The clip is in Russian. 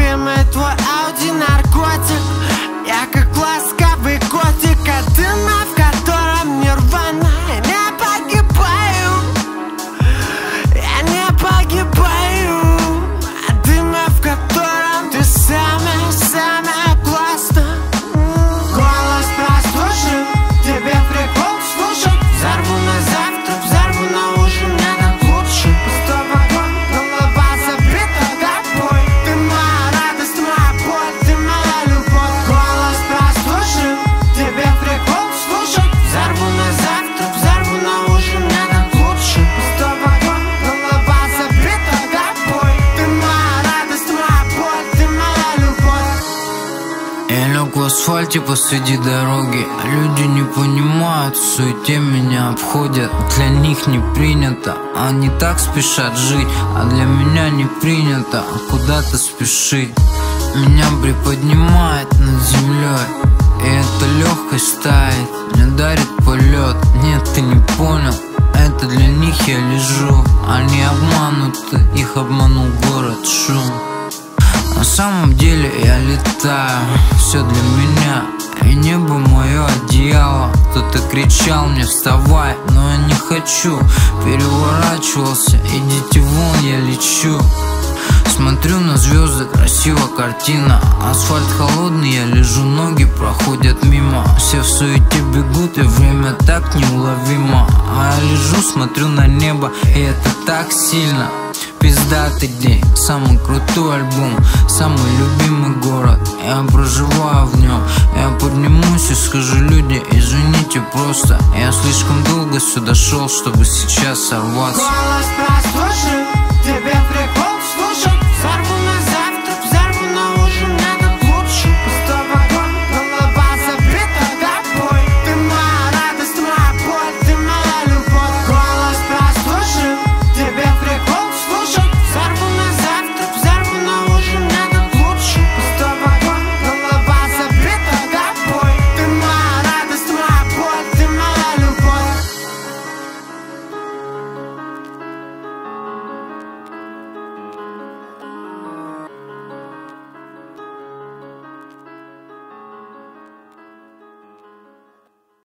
любимый твой Ауди наркотик. Я как ласковый котик, а дыма, в котором нирвана. Я не погибаю, я не погибаю. А дыма, в котором ты самая классная. Голос прослушай, тебе прикол слушать. Взорву на завтра, взорву на ужин, мне так лучше. Пустой вагон, голова забита тобой. Ты моя радость, моя боль, ты моя любовь. Голос прослушай, тебе прикол слушать. Взорву на завтра, взорву на ужин, мне так лучше. Пустой вагон, голова забита тобой. Ты моя радость, моя боль, ты моя любовь. Я лег в асфальте посреди дороги. Люди не понимают, в суете меня обходят. Для них не принято, они так спешат жить. А для меня не принято куда-то спешить. Меня приподнимает над землей, и эта легкость тает, мне дарит полет. Нет, ты не понял, это для них я лежу. Они обмануты, их обманул город, шум. На самом деле я летаю, все для меня, и небо мое одеяло. Кто-то кричал мне вставай, но я не хочу. Переворачивался, идите вон, я лечу. Смотрю на звезды, красиво картина. Асфальт холодный, я лежу, ноги проходят мимо. Все в суете бегут, и время так неуловимо. А я лежу, смотрю на небо, и это так сильно. Пиздатый день, самый крутой альбом, самый любимый город, я проживаю в нем. Я поднимусь и скажу: люди, извините просто, я слишком долго сюда шел, чтобы сейчас сорваться. Голос прослушай,